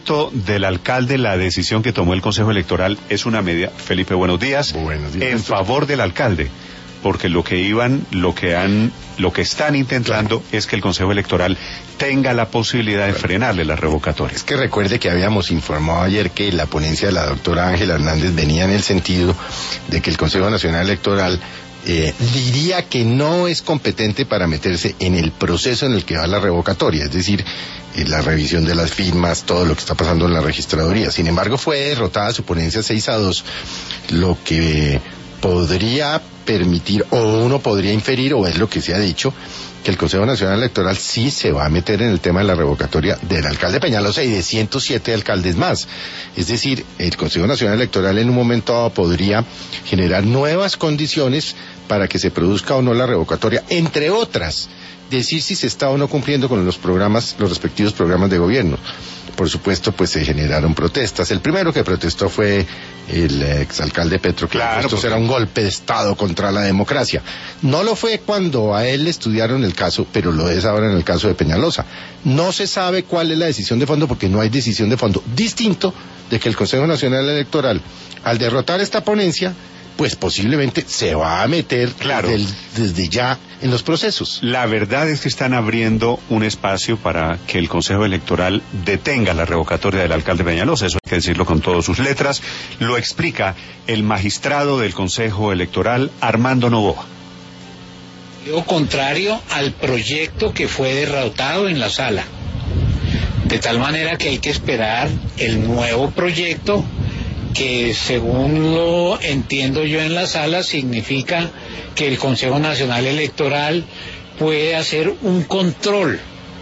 Del alcalde, la decisión que tomó el Consejo Electoral es una medida, Felipe, buenos días, en favor del alcalde, porque lo que están intentando es que el Consejo Electoral tenga la posibilidad de frenarle la revocatoria. Es que recuerde que habíamos informado ayer que la ponencia de la doctora Ángela Hernández venía en el sentido de que el Consejo Nacional Electoral diría que no es competente para meterse en el proceso en el que va la revocatoria, es decir, la revisión de las firmas, todo lo que está pasando en la registraduría. Sin embargo, fue derrotada su ponencia 6-2, lo que podría permitir, o uno podría inferir, o es lo que se ha dicho, que el Consejo Nacional Electoral sí se va a meter en el tema de la revocatoria del alcalde Peñalosa y de 107 alcaldes más. Es decir, el Consejo Nacional Electoral en un momento dado podría generar nuevas condiciones para que se produzca o no la revocatoria, entre otras, decir si se está o no cumpliendo con los respectivos programas de gobierno. Por supuesto, pues se generaron protestas. El primero que protestó fue el exalcalde Petro, que esto será un golpe de Estado contra la democracia. No lo fue cuando a él le estudiaron el caso, pero lo es ahora en el caso de Peñalosa. No se sabe cuál es la decisión de fondo, porque no hay decisión de fondo. Distinto de que el Consejo Nacional Electoral, al derrotar esta ponencia, pues posiblemente se va a meter desde ya en los procesos. La verdad es que están abriendo un espacio para que el Consejo Electoral detenga la revocatoria del alcalde Peñalosa, eso hay que decirlo con todas sus letras. Lo explica el magistrado del Consejo Electoral, Armando Novoa. Contrario al proyecto que fue derrotado en la sala, de tal manera que hay que esperar el nuevo proyecto, que según lo entiendo yo en la sala significa que el Consejo Nacional Electoral puede hacer un control,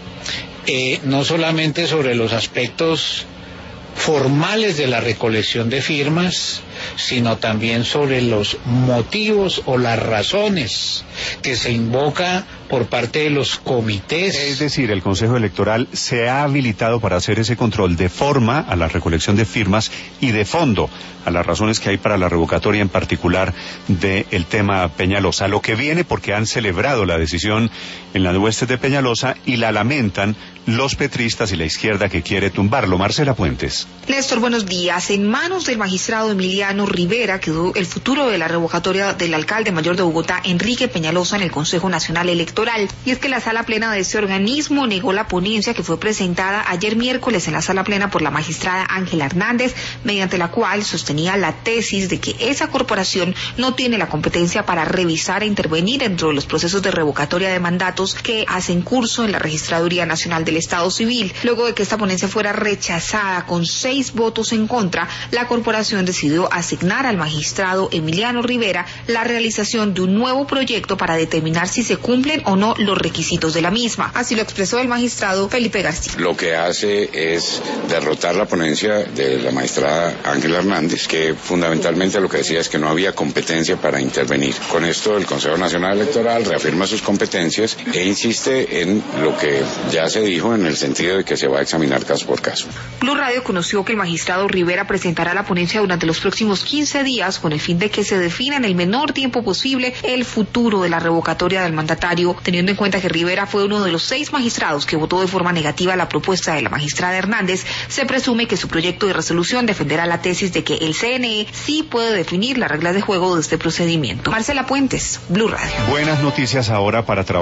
no solamente sobre los aspectos formales de la recolección de firmas, sino también sobre los motivos o las razones que se invoca por parte de los comités. Es decir, el Consejo Electoral se ha habilitado para hacer ese control de forma a la recolección de firmas y de fondo a las razones que hay para la revocatoria, en particular del tema Peñalosa. Lo que viene porque han celebrado la decisión en las huestes de Peñalosa y la lamentan los petristas y la izquierda que quiere tumbarlo. Marcela Puentes. Néstor, buenos días. En manos del magistrado Emiliano Rivera quedó el futuro de la revocatoria del alcalde mayor de Bogotá, Enrique Peñalosa, en el Consejo Nacional Electoral. Y es que la sala plena de este organismo negó la ponencia que fue presentada ayer miércoles en la sala plena por la magistrada Ángela Hernández, mediante la cual sostenía la tesis de que esa corporación no tiene la competencia para revisar e intervenir dentro de los procesos de revocatoria de mandatos que hacen curso en la Registraduría Nacional del Estado Civil. Luego de que esta ponencia fuera rechazada con 6 votos en contra, la corporación decidió asignar al magistrado Emiliano Rivera la realización de un nuevo proyecto para determinar si se cumplen o no los requisitos de la misma. Así lo expresó el magistrado Felipe García. Lo que hace es derrotar la ponencia de la magistrada Ángela Hernández, que fundamentalmente lo que decía es que no había competencia para intervenir. Con esto el Consejo Nacional Electoral reafirma sus competencias e insiste en lo que ya se dijo en el sentido de que se va a examinar caso por caso. Blue Radio conoció que el magistrado Rivera presentará la ponencia durante los próximos 15 días con el fin de que se defina en el menor tiempo posible el futuro de la revocatoria del mandatario, teniendo en cuenta que Rivera fue uno de los 6 magistrados que votó de forma negativa la propuesta de la magistrada Hernández. Se presume que su proyecto de resolución defenderá la tesis de que el CNE sí puede definir las reglas de juego de este procedimiento. Marcela Puentes, Blue Radio. Buenas noticias ahora para trabajar.